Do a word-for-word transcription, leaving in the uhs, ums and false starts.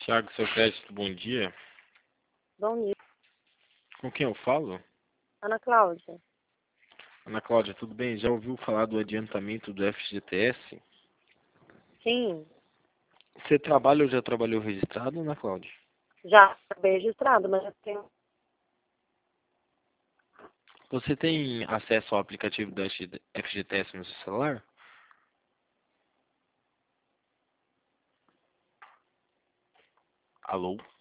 Tiago, seu crédito, bom dia. Bom dia, Com quem eu falo? Ana Cláudia. Ana Cláudia, tudo bem? Já ouviu falar do adiantamento do F G T S? Sim, Você trabalha ou já trabalhou registrado, Ana Cláudia? já acabei registrado, mas eu tenho. Você tem acesso ao aplicativo do F G T S no seu celular? Alô?